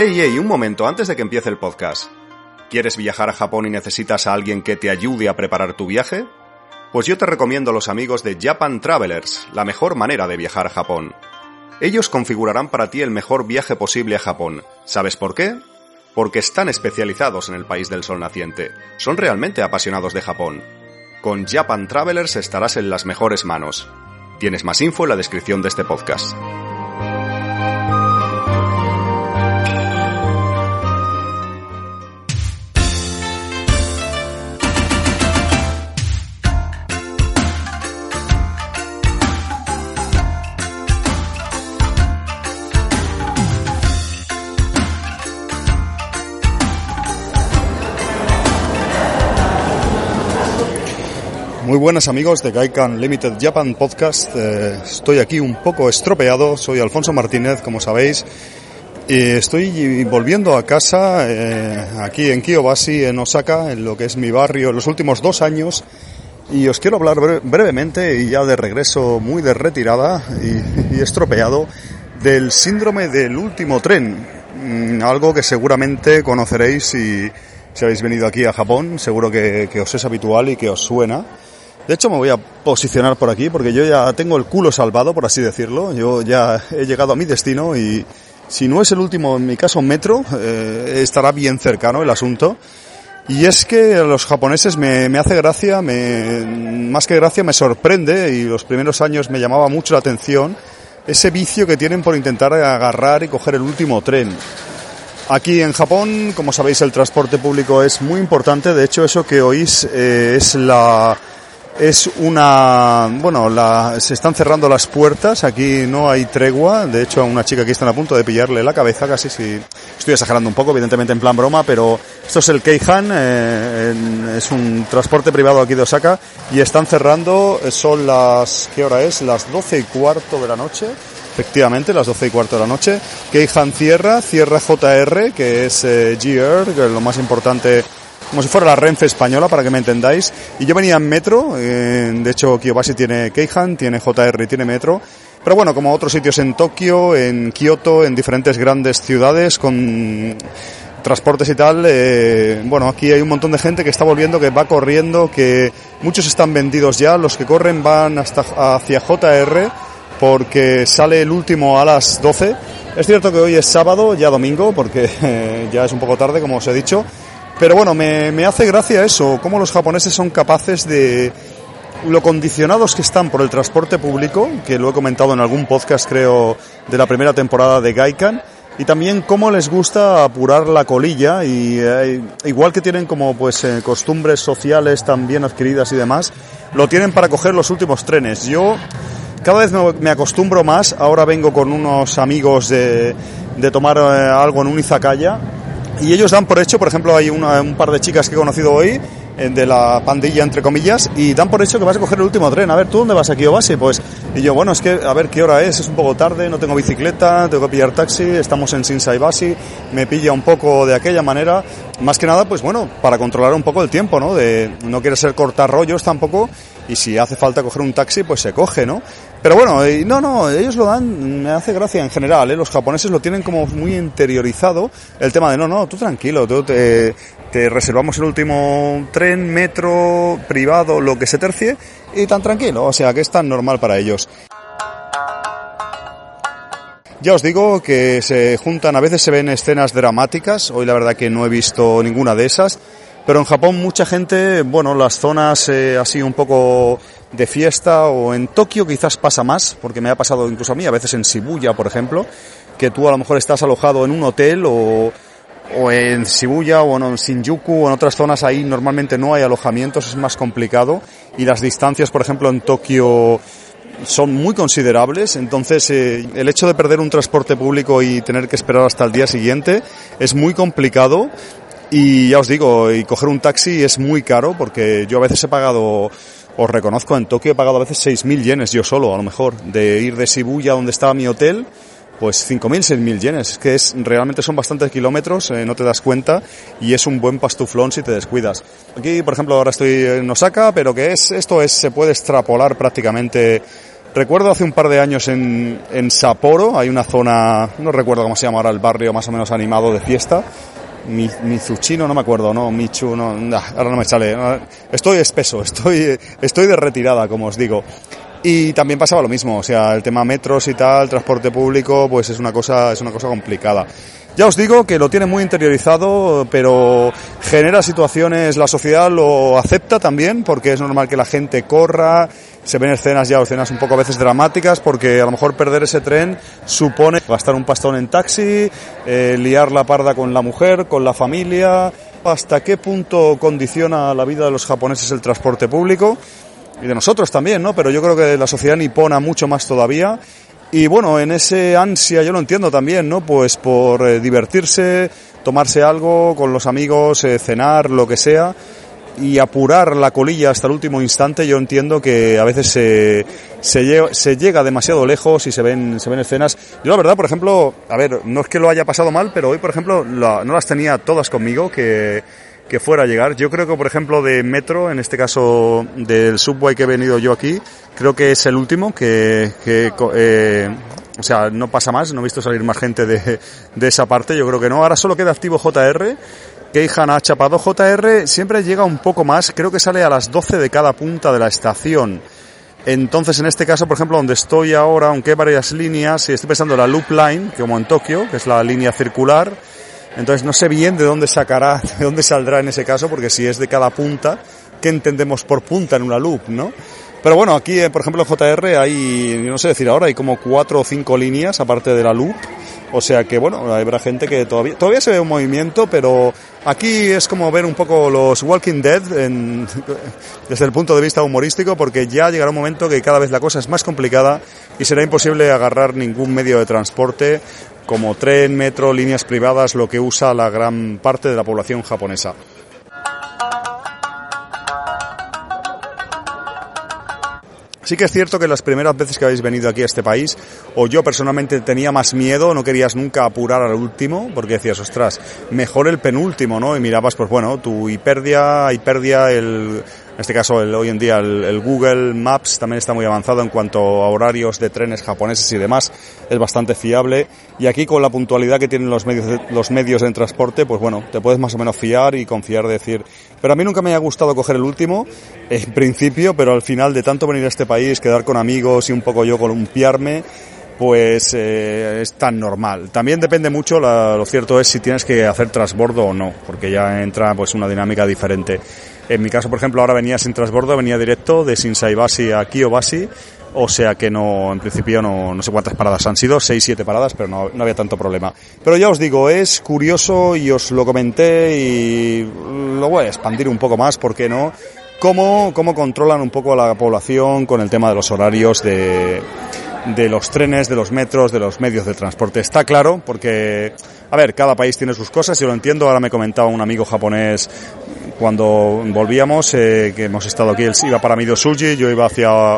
Hey, un momento, antes de que empiece el podcast. ¿Quieres viajar a Japón y necesitas a alguien que te ayude a preparar tu viaje? Pues yo te recomiendo a los amigos de Japan Travelers, la mejor manera de viajar a Japón. Ellos configurarán para ti el mejor viaje posible a Japón. ¿Sabes por qué? Porque están especializados en el país del sol naciente. Son realmente apasionados de Japón. Con Japan Travelers estarás en las mejores manos. Tienes más info en la descripción de este podcast. Muy buenas amigos de Gaikan Limited Japan Podcast. Estoy aquí un poco estropeado, soy Alfonso Martínez, como sabéis, y estoy volviendo a casa aquí en Kiyobashi, en Osaka, en lo que es mi barrio, en los últimos 2 años, y os quiero hablar brevemente, y ya de regreso muy de retirada y estropeado, del síndrome del último tren, algo que seguramente conoceréis si habéis venido aquí a Japón, seguro que os es habitual y que os suena. De hecho, me voy a posicionar por aquí porque yo ya tengo el culo salvado, por así decirlo. Yo ya he llegado a mi destino y si no es el último, en mi caso, metro, estará bien cercano el asunto. Y es que a los japoneses me hace gracia, más que gracia me sorprende, y los primeros años me llamaba mucho la atención ese vicio que tienen por intentar agarrar y coger el último tren. Aquí en Japón, como sabéis, el transporte público es muy importante. De hecho, eso que oís se están cerrando las puertas, aquí no hay tregua. De hecho, a una chica aquí están a punto de pillarle la cabeza, casi, si estoy exagerando un poco, evidentemente en plan broma, pero esto es el Keihan, es un transporte privado aquí de Osaka, y están cerrando, son las, ¿qué hora es? Las 12:15 de la noche. Efectivamente, las 12:15 de la noche. Keihan cierra JR, que es GR, que es lo más importante, como si fuera la Renfe española, para que me entendáis. Y yo venía en metro, de hecho Kiyobashi tiene Keihan, tiene JR y tiene metro. Pero bueno, como otros sitios en Tokio, en Kioto, en diferentes grandes ciudades con transportes y tal, aquí hay un montón de gente que está volviendo, que va corriendo, que muchos están vendidos ya. Los que corren van hacia JR, porque sale el último a las 12. Es cierto que hoy es sábado, ya domingo, porque ya es un poco tarde, como os he dicho. Pero bueno, me hace gracia eso, cómo los japoneses son capaces de lo condicionados que están por el transporte público, que lo he comentado en algún podcast, creo, de la primera temporada de Gaikan, y también cómo les gusta apurar la colilla, y igual que tienen como costumbres sociales también adquiridas y demás, lo tienen para coger los últimos trenes. Yo cada vez me acostumbro más. Ahora vengo con unos amigos de tomar algo en un izakaya, y ellos dan por hecho, por ejemplo, hay un par de chicas que he conocido hoy, de la pandilla, entre comillas, y dan por hecho que vas a coger el último tren. A ver, ¿tú dónde vas aquí, Kiyobashi? Pues, y yo, bueno, es que, a ver, ¿qué hora es un poco tarde, no tengo bicicleta, tengo que pillar taxi, estamos en Shinsaibashi, me pilla un poco de aquella manera, más que nada, pues bueno, para controlar un poco el tiempo, ¿no? No quiere ser cortar rollos tampoco, y si hace falta coger un taxi, pues se coge, ¿no? Pero bueno, ellos lo dan, me hace gracia en general, los japoneses lo tienen como muy interiorizado, el tema de no, tú tranquilo, tú te reservamos el último tren, metro, privado, lo que se tercie, y tan tranquilo, o sea que es tan normal para ellos. Ya os digo que se juntan, a veces se ven escenas dramáticas, hoy la verdad que no he visto ninguna de esas, pero en Japón mucha gente, las zonas así un poco de fiesta, o en Tokio quizás pasa más, porque me ha pasado incluso a mí, a veces en Shibuya, por ejemplo, que tú a lo mejor estás alojado en un hotel o en Shibuya o en Shinjuku o en otras zonas, ahí normalmente no hay alojamientos, es más complicado, y las distancias, por ejemplo, en Tokio son muy considerables. Entonces el hecho de perder un transporte público y tener que esperar hasta el día siguiente es muy complicado. Y ya os digo, y coger un taxi es muy caro, porque yo a veces he pagado, os reconozco, en Tokio he pagado a veces 6.000 yenes yo solo, a lo mejor, de ir de Shibuya, donde estaba mi hotel, pues 5.000, 6.000 yenes. Es que realmente son bastantes kilómetros, no te das cuenta, y es un buen pastuflón si te descuidas. Aquí, por ejemplo, ahora estoy en Osaka, pero se puede extrapolar prácticamente Recuerdo hace un par de años en Sapporo, hay una zona, no recuerdo cómo se llama ahora el barrio más o menos animado de fiesta, Mizuchino, no me acuerdo, no, Michu, no, ahora no me sale, estoy espeso, estoy de retirada, como os digo. Y también pasaba lo mismo, o sea, el tema metros y tal, transporte público, pues es una cosa complicada. Ya os digo que lo tiene muy interiorizado, pero genera situaciones, la sociedad lo acepta también, porque es normal que la gente corra, se ven escenas un poco a veces dramáticas, porque a lo mejor perder ese tren supone gastar un pastón en taxi, liar la parda con la mujer, con la familia. ¿Hasta qué punto condiciona la vida de los japoneses el transporte público? Y de nosotros también, ¿no? Pero yo creo que la sociedad nipona mucho más todavía. Y bueno, en ese ansia, yo lo entiendo también, ¿no? Pues por divertirse, tomarse algo con los amigos, cenar, lo que sea, y apurar la colilla hasta el último instante, yo entiendo que a veces se llega demasiado lejos y se ven escenas. Yo la verdad, por ejemplo, a ver, no es que lo haya pasado mal, pero hoy, por ejemplo, no las tenía todas conmigo, que fuera a llegar. Yo creo que, por ejemplo, de metro, en este caso del subway que he venido yo aquí, creo que es el último o sea, no pasa más, no he visto salir más gente de esa parte, yo creo que no. Ahora solo queda activo JR, Keihan ha chapado. JR siempre llega un poco más, creo que sale a las 12 de cada punta de la estación. Entonces, en este caso, por ejemplo, donde estoy ahora, aunque hay varias líneas, y estoy pensando en la Loop Line, como en Tokio, que es la línea circular. Entonces no sé bien de dónde saldrá en ese caso, porque si es de cada punta, ¿qué entendemos por punta en una loop, no? Pero bueno, aquí, por ejemplo, en JR hay, no sé decir ahora, hay como 4 o 5 líneas aparte de la loop. O sea que, bueno, habrá gente que todavía se ve un movimiento, pero aquí es como ver un poco los Walking Dead desde el punto de vista humorístico, porque ya llegará un momento que cada vez la cosa es más complicada y será imposible agarrar ningún medio de transporte como tren, metro, líneas privadas, lo que usa la gran parte de la población japonesa. Sí que es cierto que las primeras veces que habéis venido aquí a este país, o yo personalmente tenía más miedo, no querías nunca apurar al último, porque decías, ostras, mejor el penúltimo, ¿no? Y mirabas, pues bueno, tu Hyperdia, en este caso hoy en día el Google Maps también está muy avanzado en cuanto a horarios de trenes japoneses y demás, es bastante fiable, y aquí con la puntualidad que tienen los medios de transporte, pues bueno, te puedes más o menos fiar y confiar de decir, pero a mí nunca me ha gustado coger el último, en principio, pero al final de tanto venir a este país, quedar con amigos y un poco yo columpiarme, pues es tan normal. También depende mucho, lo cierto es si tienes que hacer transbordo o no, porque ya entra pues una dinámica diferente. En mi caso, por ejemplo, ahora venía sin transbordo, venía directo de Shinsaibashi a Kiyobashi, o sea que no, en principio no sé cuántas paradas han sido, 6-7 paradas, pero no había tanto problema. Pero ya os digo, es curioso y os lo comenté y lo voy a expandir un poco más, ¿por qué no? Cómo controlan un poco a la población con el tema de los horarios de los trenes, de los metros, de los medios de transporte. Está claro, porque, a ver, cada país tiene sus cosas, yo lo entiendo. Ahora me comentaba un amigo japonés cuando volvíamos, que hemos estado aquí, él iba para Midosuji, yo iba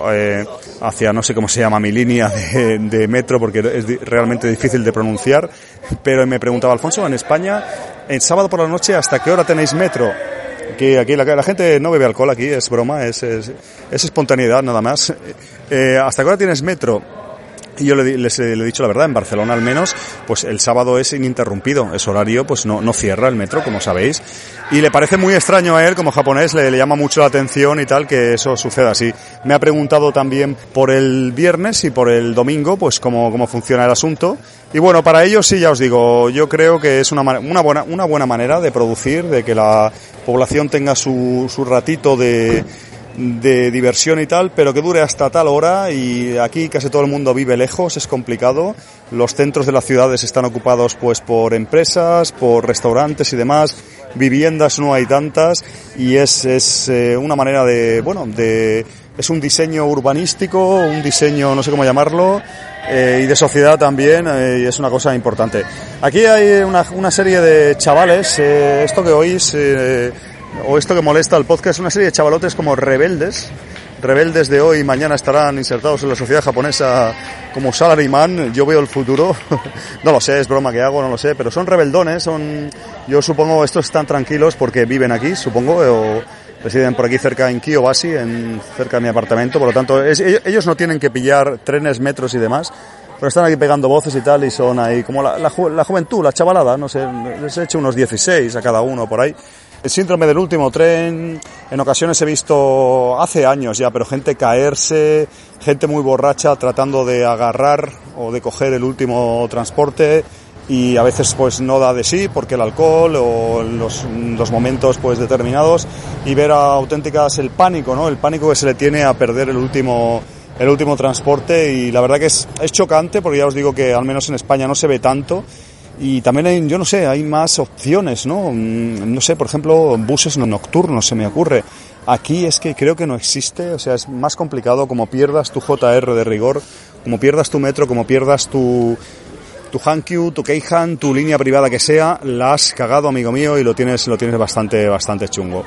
hacia no sé cómo se llama mi línea de metro, porque es realmente difícil de pronunciar, pero me preguntaba, Alfonso, en España, el sábado por la noche, ¿hasta qué hora tenéis metro? Que aquí la gente no bebe alcohol, aquí es broma, es espontaneidad nada más. ¿Hasta qué hora tienes metro? Y yo le he dicho la verdad, en Barcelona al menos, pues el sábado es ininterrumpido, es horario, pues no cierra el metro, como sabéis. Y le parece muy extraño a él, como japonés, le llama mucho la atención y tal, que eso suceda así. Me ha preguntado también por el viernes y por el domingo, pues cómo funciona el asunto. Y bueno, para ellos sí, ya os digo, yo creo que es una buena manera de producir, de que la población tenga su ratito de diversión y tal, pero que dure hasta tal hora, y aquí casi todo el mundo vive lejos, es complicado. Los centros de las ciudades están ocupados pues por empresas, por restaurantes y demás, viviendas no hay tantas, y es una manera es un diseño urbanístico, un diseño no sé cómo llamarlo, y de sociedad también, y es una cosa importante. Aquí hay una serie de chavales, esto que oís, o esto que molesta al podcast, una serie de chavalotes como rebeldes de hoy y mañana estarán insertados en la sociedad japonesa como salaryman. Yo veo el futuro, no lo sé, es broma que hago, no lo sé, pero son rebeldones, yo supongo estos están tranquilos porque viven aquí, supongo, residen por aquí cerca en Kiyobashi, cerca de mi apartamento, por lo tanto ellos no tienen que pillar trenes, metros y demás, pero están aquí pegando voces y tal, y son ahí como la juventud, la chavalada, no sé, les he hecho unos 16 a cada uno por ahí. El síndrome del último tren, en ocasiones he visto, hace años ya, pero gente caerse, gente muy borracha tratando de agarrar o de coger el último transporte, y a veces pues no da de sí porque el alcohol o los momentos pues determinados, y ver auténticas el pánico, ¿no? El pánico que se le tiene a perder el último transporte, y la verdad que es chocante, porque ya os digo que al menos en España no se ve tanto. Y también hay, yo no sé, hay más opciones, ¿no? No sé, por ejemplo, buses nocturnos, se me ocurre. Aquí es que creo que no existe, o sea, es más complicado, como pierdas tu JR de rigor, como pierdas tu metro, como pierdas tu Hankyu, tu Keihan, tu línea privada que sea, la has cagado, amigo mío, y lo tienes bastante chungo.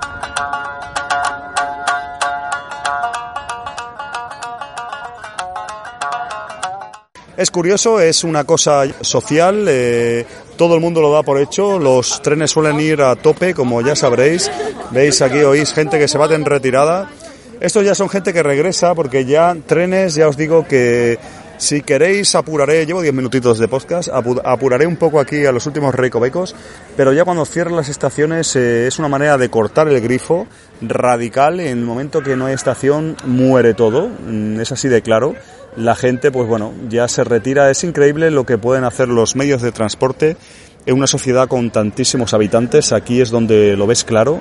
Es curioso, es una cosa social, todo el mundo lo da por hecho, los trenes suelen ir a tope, como ya sabréis, veis aquí, oís gente que se va en retirada. Estos ya son gente que regresa, porque ya trenes, ya os digo que si queréis apuraré, llevo 10 minutitos de podcast, apuraré un poco aquí a los últimos recovecos, pero ya cuando cierren las estaciones es una manera de cortar el grifo radical. En el momento que no hay estación muere todo, es así de claro. La gente, pues bueno, ya se retira. Es increíble lo que pueden hacer los medios de transporte en una sociedad con tantísimos habitantes. Aquí es donde lo ves claro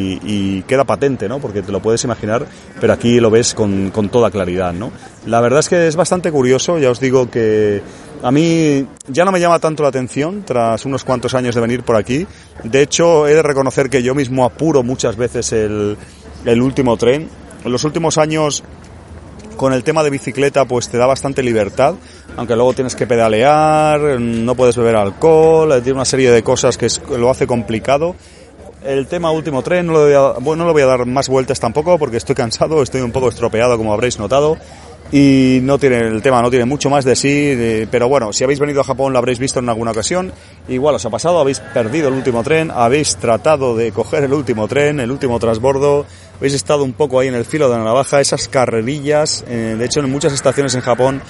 y queda patente, ¿no? Porque te lo puedes imaginar, pero aquí lo ves con toda claridad, ¿no? La verdad es que es bastante curioso. Ya os digo que a mí ya no me llama tanto la atención tras unos cuantos años de venir por aquí. De hecho, he de reconocer que yo mismo apuro muchas veces el último tren. En los últimos años, con el tema de bicicleta, pues te da bastante libertad, aunque luego tienes que pedalear, no puedes beber alcohol, tiene una serie de cosas que lo hace complicado. El tema último tren no lo voy a dar más vueltas tampoco, porque estoy cansado, estoy un poco estropeado, como habréis notado, y el tema no tiene mucho más de sí, pero bueno, si habéis venido a Japón lo habréis visto en alguna ocasión. Igual os ha pasado, habéis perdido el último tren, habéis tratado de coger el último tren, el último transbordo, habéis estado un poco ahí en el filo de la navaja, esas carrerillas. De hecho, en muchas estaciones en Japón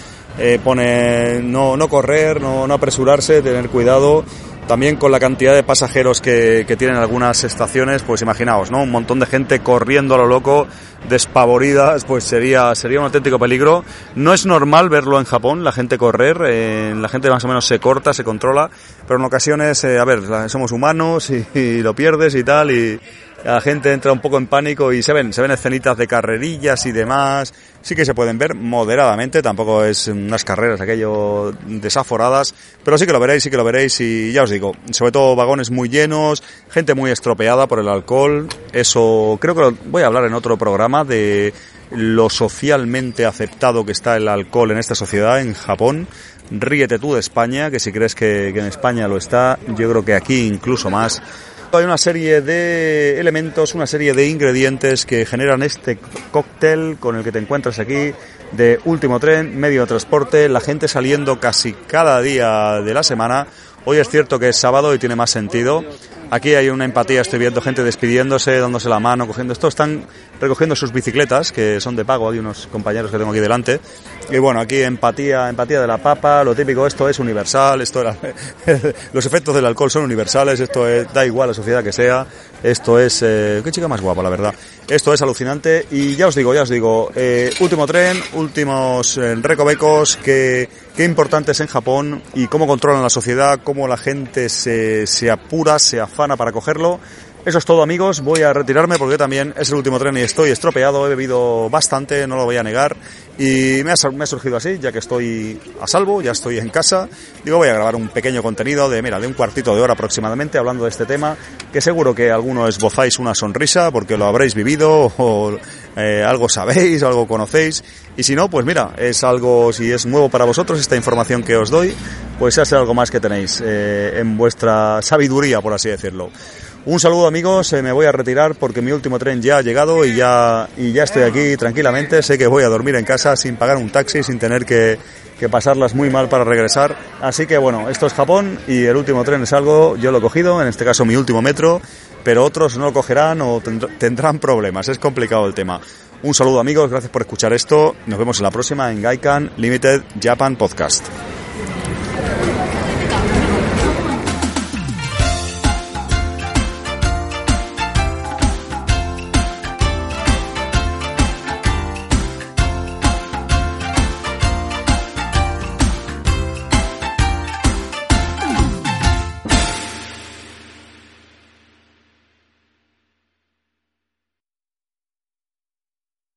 pone no correr, no apresurarse, tener cuidado. También con la cantidad de pasajeros que tienen algunas estaciones, pues imaginaos, ¿no? Un montón de gente corriendo a lo loco, despavoridas, pues sería un auténtico peligro. No es normal verlo en Japón, la gente correr, la gente más o menos se corta, se controla, pero en ocasiones, somos humanos y lo pierdes y tal, y la gente entra un poco en pánico y se ven escenitas de carrerillas y demás. Sí que se pueden ver moderadamente, tampoco es unas carreras aquello desaforadas, pero sí que lo veréis y ya os digo, sobre todo vagones muy llenos, gente muy estropeada por el alcohol. Eso creo que voy a hablar en otro programa de lo socialmente aceptado que está el alcohol en esta sociedad en Japón. Ríete tú de España, que si crees que en España lo está, yo creo que aquí incluso más. Hay una serie de elementos, una serie de ingredientes que generan este cóctel con el que te encuentras aquí de último tren, medio de transporte, la gente saliendo casi cada día de la semana. Hoy es cierto que es sábado y tiene más sentido. Aquí hay una empatía, estoy viendo gente despidiéndose, dándose la mano, cogiendo esto. Están recogiendo sus bicicletas, que son de pago, hay unos compañeros que tengo aquí delante. Y bueno, aquí empatía de la papa, lo típico, esto es universal, los efectos del alcohol son universales, da igual la sociedad que sea, esto es, qué chica más guapa, la verdad. Esto es alucinante y ya os digo, último tren, últimos recovecos, qué importantes en Japón y cómo controlan la sociedad, cómo la gente se apura, se afana para cogerlo. Eso es todo, amigos, voy a retirarme porque también es el último tren y estoy estropeado, he bebido bastante, no lo voy a negar, y me ha surgido así, ya que estoy a salvo, ya estoy en casa. Digo, voy a grabar un pequeño contenido de un cuartito de hora aproximadamente hablando de este tema, que seguro que alguno esbozáis una sonrisa porque lo habréis vivido o algo sabéis o algo conocéis, y si no, pues mira, es algo, si es nuevo para vosotros esta información que os doy, pues hace algo más que tenéis en vuestra sabiduría, por así decirlo. Un saludo, amigos, me voy a retirar porque mi último tren ya ha llegado y ya estoy aquí tranquilamente. Sé que voy a dormir en casa sin pagar un taxi, sin tener que pasarlas muy mal para regresar. Así que bueno, esto es Japón y el último tren es algo, yo lo he cogido, en este caso mi último metro, pero otros no lo cogerán o tendrán problemas. Es complicado el tema. Un saludo, amigos, gracias por escuchar esto. Nos vemos en la próxima en Gaikan Limited Japan Podcast.